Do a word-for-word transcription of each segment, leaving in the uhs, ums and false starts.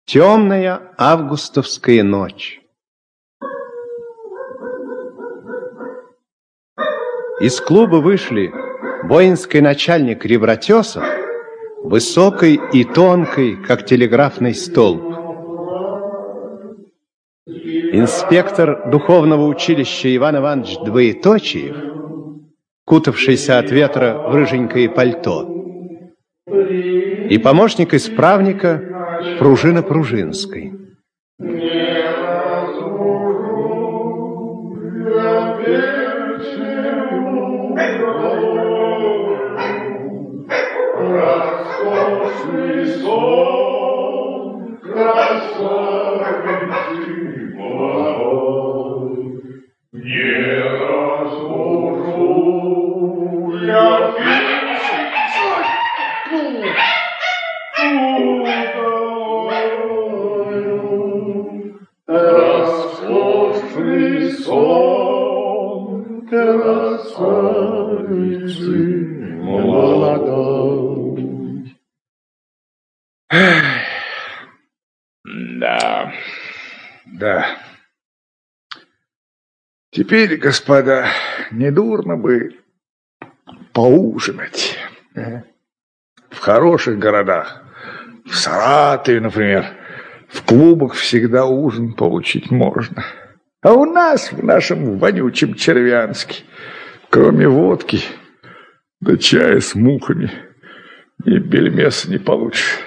Темная августовская ночь. Из клуба вышли воинский начальник Ревратесов, высокий и тонкий, как телеграфный столб, инспектор духовного училища Иван Иванович Двоеточиев, кутавшийся от ветра в рыженькое пальто, и помощник исправника Пружина Пружинской. Да, да. Теперь, господа, недурно бы поужинать. В хороших городах, в Саратове, например, в клубах всегда ужин получить можно. А у нас, в нашем вонючем Червянске, кроме водки да чая с мухами, и бельмеса не получишь.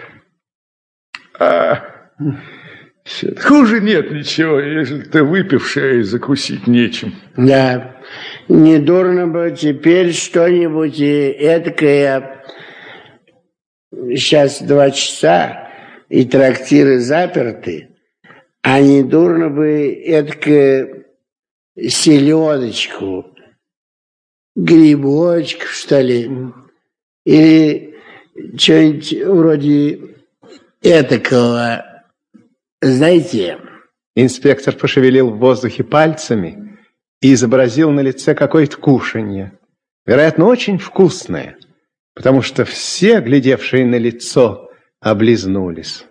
А хуже нет ничего, если ты выпивший и закусить нечем. Да, недурно бы теперь что-нибудь эдакое. Сейчас два часа, и трактиры заперты, а недурно бы эдакое селедочку, грибочков, что ли, или что-нибудь вроде этакого. Знаете, инспектор пошевелил в воздухе пальцами и изобразил на лице какое-то кушанье. Вероятно, очень вкусное, потому что все, глядевшие на лицо, облизнулись.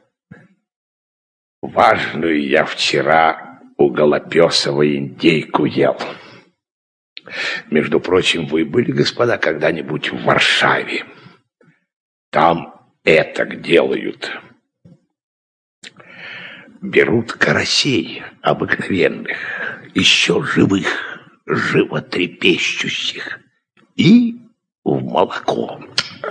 Важную я вчера у Голопесова индейку ел. Между прочим, вы были, господа, когда-нибудь в Варшаве? Там этак делают. Берут карасей обыкновенных, еще живых, животрепещущих, и в молоко.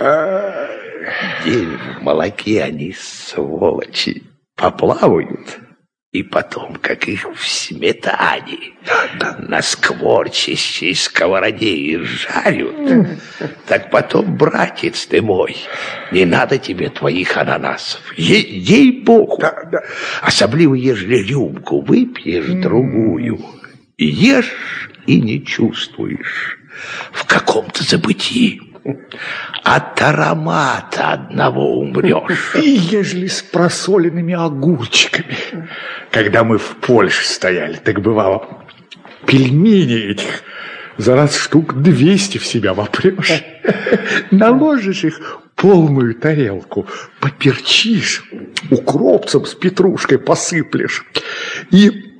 День в молоке они, сволочи, поплавают, и потом, как их в сметане на скворчащей сковороде жарят, так потом, братец ты мой, не надо тебе твоих ананасов. Е- ей-богу. Да, да. Особливо, ежели рюмку выпьешь другую, ешь и не чувствуешь в каком-то забытии. От аромата одного умрешь. И ежели с просоленными огурчиками. Когда мы в Польше стояли, так бывало, пельмени этих за раз штук двести в себя вопрешь. Наложишь их полную тарелку, поперчишь, укропцем с петрушкой посыплешь. И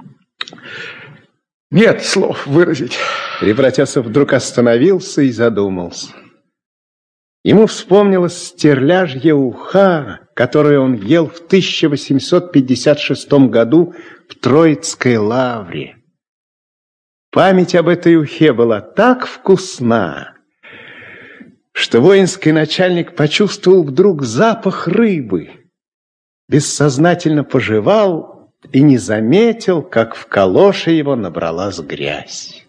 нет слов выразить. Ревратесов вдруг остановился и задумался. Ему вспомнилась стерляжья уха, которую он ел в тысяча восемьсот пятьдесят шестом году в Троицкой лавре. Память об этой ухе была так вкусна, что воинский начальник почувствовал вдруг запах рыбы, бессознательно пожевал и не заметил, как в калоше его набралась грязь.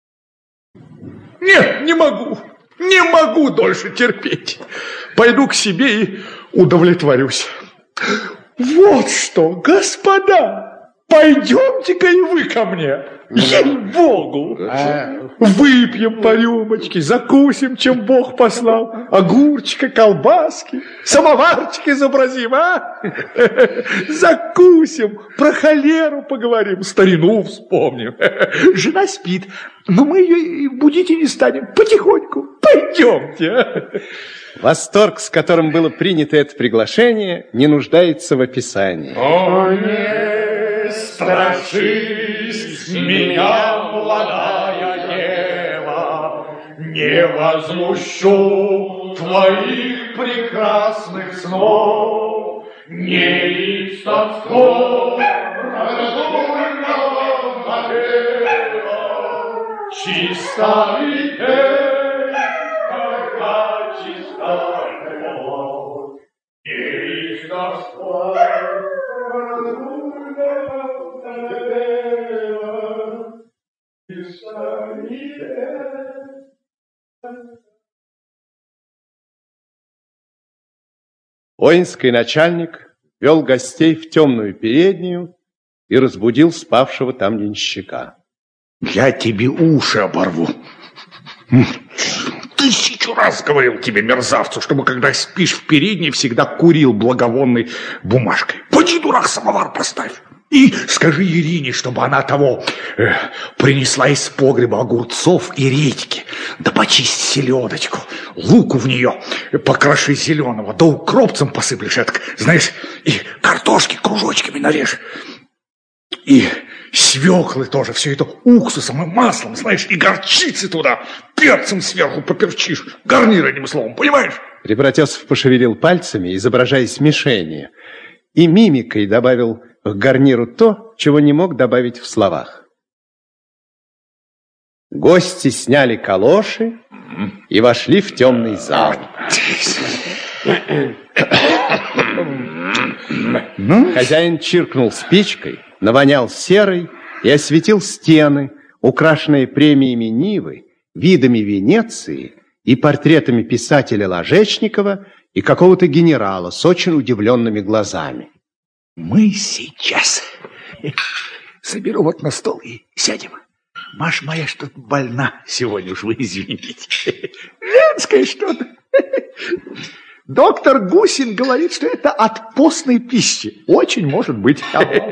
Нет, не могу. Не могу дольше терпеть. Пойду к себе и удовлетворюсь. Вот что, господа, пойдемте-ка и вы ко мне. Ей-богу. Выпьем по рюмочке, закусим, чем Бог послал. Огурчика, колбаски, самоварчик изобразим, а? Закусим, про холеру поговорим, старину вспомним. Жена спит, но мы ее будить и не станем. Потихоньку, пойдемте. Восторг, с которым было принято это приглашение, не нуждается в описании. О, не страшись меня, молодая дева, не возмущу твоих прекрасных снов, не лить тоском радужного мотива, чиста и какая чиста любовь, не лить тоском радужного мотива, чиста и Воинский начальник вел гостей в темную переднюю и разбудил спавшего там денщика. Я тебе уши оборву. Тысячу раз говорил тебе, мерзавцу, чтобы, когда спишь в передней, всегда курил благовонной бумажкой. Поди, дурак, самовар поставь. И скажи Ирине, чтобы она того э, принесла из погреба огурцов и редьки, да почисть селедочку, луку в нее покроши зеленого, да укропцем посыплешь, это, знаешь, и картошки кружочками нарежь, и свеклы тоже, все это уксусом и маслом, знаешь, и горчицы туда, перцем сверху поперчишь, гарнир, одним словом, понимаешь? Прибратесов пошевелил пальцами, изображая смешение, и мимикой добавил к гарниру то, чего не мог добавить в словах. Гости сняли калоши и вошли в темный зал. Хозяин чиркнул спичкой, навонял серой и осветил стены, украшенные премиями Нивы, видами Венеции и портретами писателя Ложечникова и какого-то генерала с очень удивленными глазами. Мы сейчас соберу вот на стол и сядем. Маша моя что-то больна сегодня, уж вы извините. Женское что-то. Доктор Гусин говорит, что это от постной пищи. Очень может быть.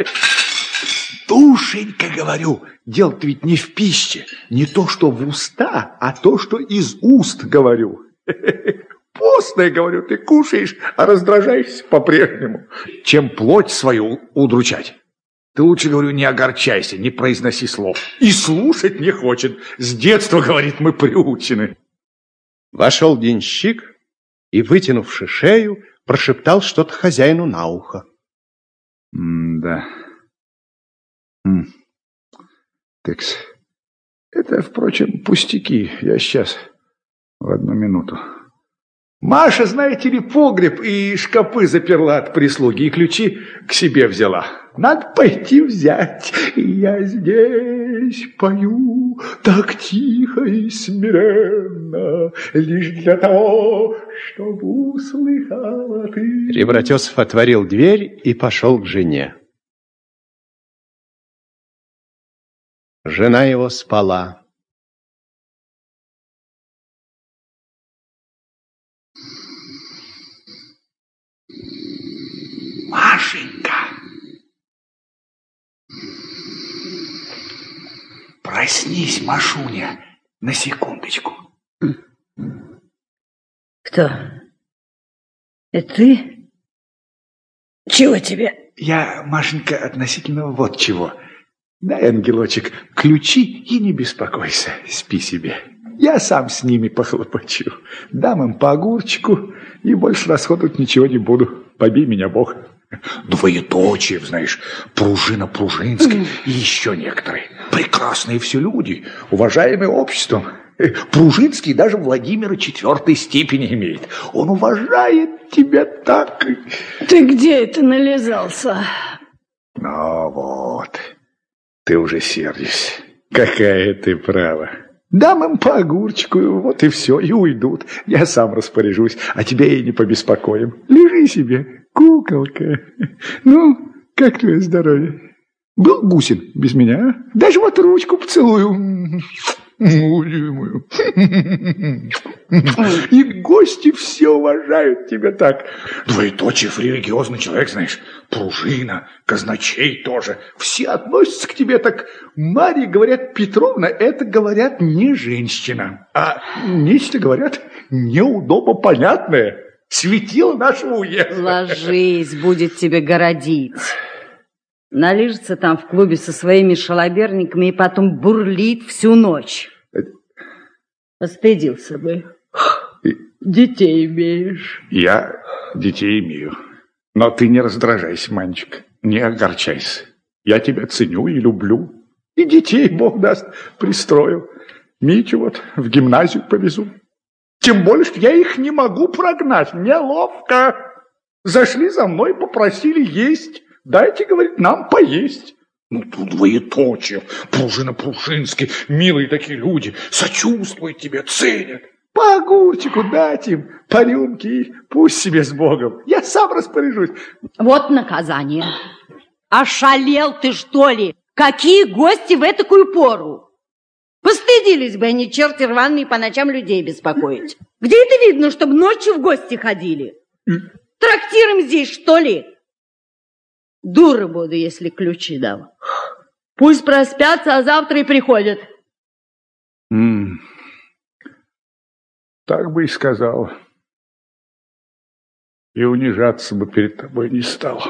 Душенька, говорю, дело-то ведь не в пище. Не то, что в уста, а то, что из уст, говорю. Постное, говорю, ты кушаешь, а раздражаешься по-прежнему, чем плоть свою удручать. Ты лучше, говорю, не огорчайся, не произноси слов. И слушать не хочет. С детства, говорит, мы приучены. Вошел денщик и, вытянувши шею, прошептал что-то хозяину на ухо. М-да. М. Текс. Это, впрочем, пустяки. Я сейчас в одну минуту. Маша, знаете ли, погреб и шкапы заперла от прислуги, и ключи к себе взяла. Надо пойти взять. Я здесь пою так тихо и смиренно, лишь для того, чтобы услыхала ты. Прибратесов отворил дверь и пошел к жене. Жена его спала. Машенька, проснись, Машуня, на секундочку. Кто? Это ты? Чего тебе? Я, Машенька, относительно вот чего. Дай, ангелочек, ключи и не беспокойся, спи себе. Я сам с ними похлопочу. Дам им по огурчику и больше расходовать ничего не буду. Побей меня, Бог. Двоеточие, знаешь, Пружина Пружинская и еще некоторые. Прекрасные все люди, уважаемые обществом. Пружинский даже Владимира четвертой степени имеет. Он уважает тебя так. Ты где это нализался? Ну вот, ты уже сердишься. Какая ты права. Дам им по огурчику, вот и все, и уйдут. Я сам распоряжусь, а тебя и не побеспокоим. Лежи себе, куколка. Ну, как твое здоровье? Был Гусин без меня, а? Даже вот ручку поцелую. Любимую. И гости все уважают тебя так. Двоеточие, религиозный человек, знаешь. Пружина, казначей тоже. Все относятся к тебе так. Марья, говорят, Петровна, это, говорят, не женщина, а нечто, говорят, неудобно понятное. Светило нашего уезда. Ложись, будет тебе городить. Налижется там в клубе со своими шалоберниками и потом бурлит всю ночь. Постыдился бы. Детей имеешь. Я детей имею. Но ты не раздражайся, Манечка, не огорчайся. Я тебя ценю и люблю. И детей, Бог даст, пристрою. Митю вот в гимназию повезу. Тем более, что я их не могу прогнать. Неловко. Зашли за мной, попросили есть. Дайте, говорит, нам поесть. Ну, тут двоеточие. Пружина Пружинский, милые такие люди, сочувствуют тебе, ценят. По огурчику дать им, по рюмке, и пусть себе с Богом. Я сам распоряжусь. Вот наказание. Ошалел ты, что ли? Какие гости в этакую пору? Постыдились бы они, черти рваные, по ночам людей беспокоить. Где это видно, чтобы ночью в гости ходили? Трактиром здесь, что ли? Дура буду, если ключи дам. Пусть проспятся, а завтра и приходят. Mm. Так бы и сказал. И унижаться бы перед тобой не стал.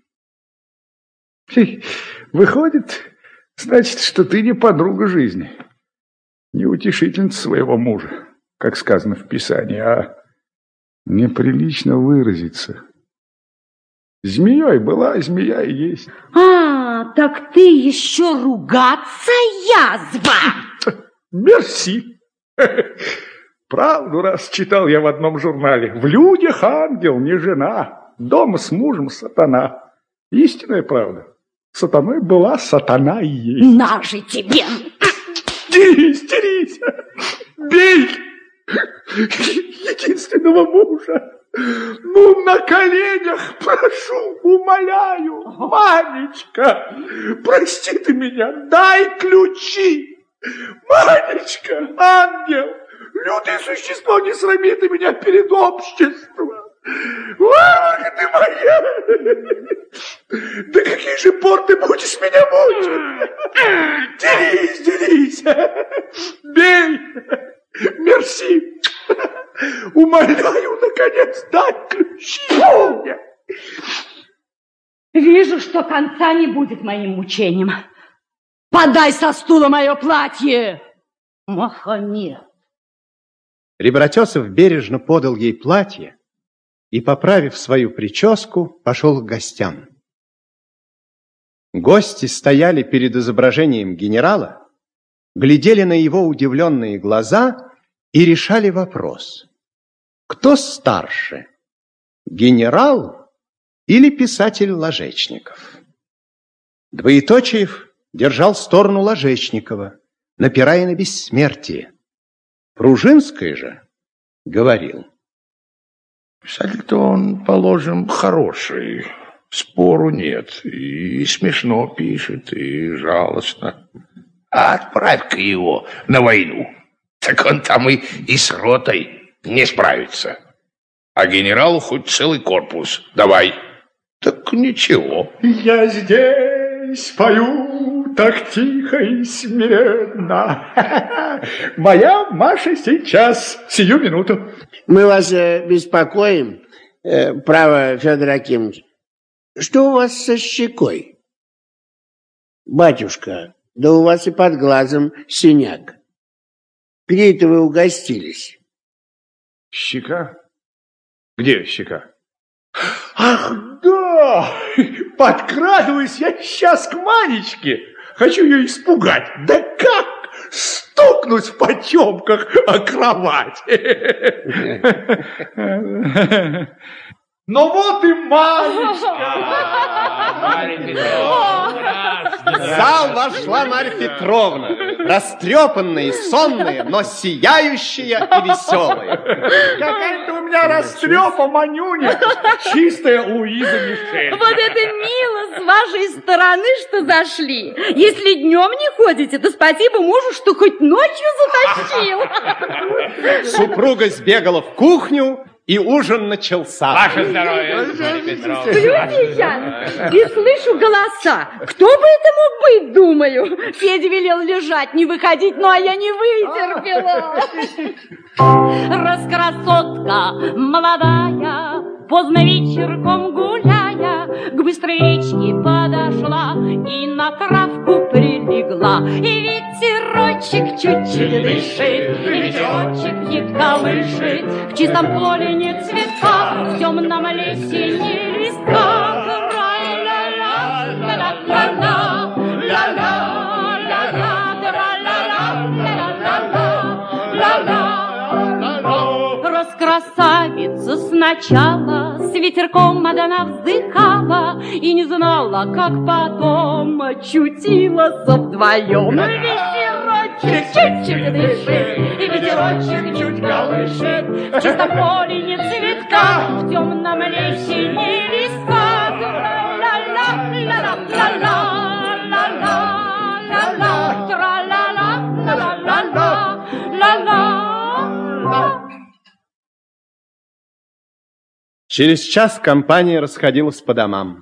Выходит, значит, что ты не подруга жизни, не утешительница своего мужа, как сказано в Писании, а неприлично выразиться. Змеей была, змея и есть. А, так ты еще ругаться, язва! Мерси. Правду раз читал я в одном журнале. В людях ангел, не жена. Дома с мужем сатана. Истинная правда. Сатаной была, сатана и есть. На же тебе! Дерись, дерись! Бей! Единственного мужа. Ну, на коленях прошу, умоляю, Манечка, прости ты меня, дай ключи. Манечка, ангел, лютое существо, не срами ты меня перед обществом. Ах ты моя! Да какие же пор ты будешь меня мучить? Дерись, дерись! Бей! Мерси! Умоляю, наконец, дать ключи мне! Вижу, что конца не будет моим мучениям. Подай со стула мое платье, Мохаммед. Ребратесов бережно подал ей платье и, поправив свою прическу, пошел к гостям. Гости стояли перед изображением генерала, глядели на его удивленные глаза и решали вопрос: кто старше, генерал или писатель Ложечников? Двоеточиев держал сторону Ложечникова, напирая на бессмертие. Пружинский же говорил: писатель-то он, положим, хороший, спору нет, и смешно пишет, и жалостно. А отправь-ка его на войну, так он там и, и с ротой не справится. А генералу хоть целый корпус давай. Так ничего. Я здесь пою так тихо и смиренно. Моя Маша сейчас, сию минуту. Мы вас э, беспокоим, э, право, Федор Акимович. Что у вас со щекой? Батюшка, да у вас и под глазом синяк. Где это вы угостились? Щека? Где щека? Ах, да! Подкрадываюсь я сейчас к Манечке. Хочу ее испугать. Да как? Стукнуть в потемках о кровать. Ну вот и Манечка! В зал вошла Марья Петровна, растрепанная и сонная, но сияющая и веселая. Какая-то у меня растрепа, Манюня, чистая Луиза Мишель. Вот это мило с вашей стороны, что зашли. Если днем не ходите, то спасибо мужу, что хоть ночью затащил. Супруга сбегала в кухню и ужин начался. Ваше здоровье, Марья Петровна. Сплю я и слышу голоса. Кто бы это мог быть, думаю? Федя велел лежать, не выходить, ну а я не вытерпела. Раскрасотка молодая, поздно вечерком гуляя, к быстрой речке подошла и на травку прилегла. И ветерочек чуть-чуть дышит, и ветерочек едко колышет. В чистом поле нет цветка, в темном лесе ни листка. Тра-ля-ля, ля-ля-ля-ля, ля-ля-ля-ля, тра-ля-ля-ля, ля-ля-ля-ля. Раскрасавица сначала с ветерком одна вздыхала и не знала, как потом очутилась вдвоем. Ветерочек чуть-чуть дышит, и ветерочек чуть колышет. В чистом поле нет цветка, в темном лесе ни листка. Ла-ла-ла-ла-ла-ла-ла-ла-ла, тра-ла-ла-ла-ла-ла-ла-ла. Через час компания расходилась по домам.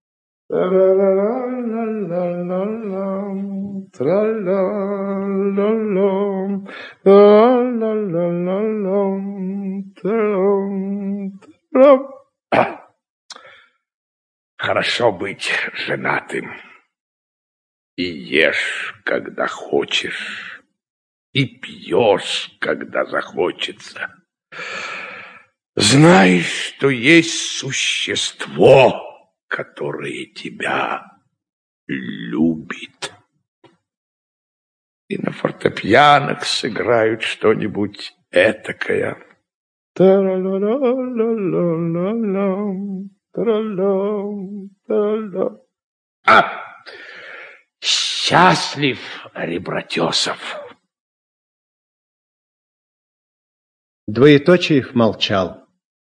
Хорошо быть женатым. И ешь, когда хочешь, и пьешь, когда захочется. Знаешь, что есть существо, которое тебя любит. И на фортепианах сыграют что-нибудь этакое. А! Счастлив Ребратесов. Двоеточиев молчал.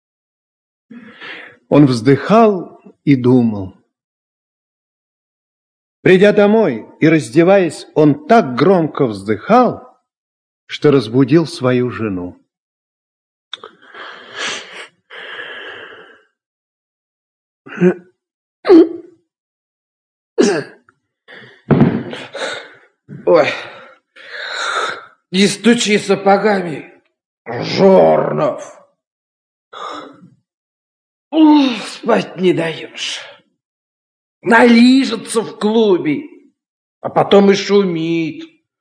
Он вздыхал и думал. Придя домой и раздеваясь, он так громко вздыхал, что разбудил свою жену. Ой, не стучи сапогами, Жорнов. Ой, спать не даешь. Налижется в клубе, а потом и шумит.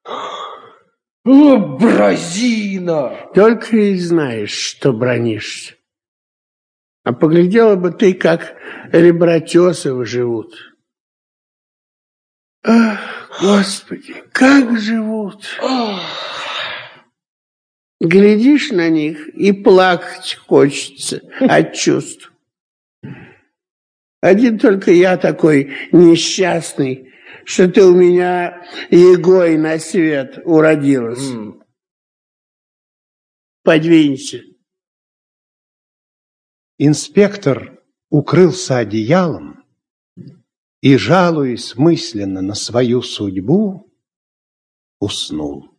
О, бразина! Только и знаешь, что бранишься. А поглядела бы ты, как Ребратесовы живут. Ах, Господи, как живут! Ох. Глядишь на них и плакать хочется от чувств. Один только я такой несчастный, что ты у меня егой на свет уродилась. Mm. Подвинься. Инспектор укрылся одеялом и, жалуясь мысленно на свою судьбу, уснул.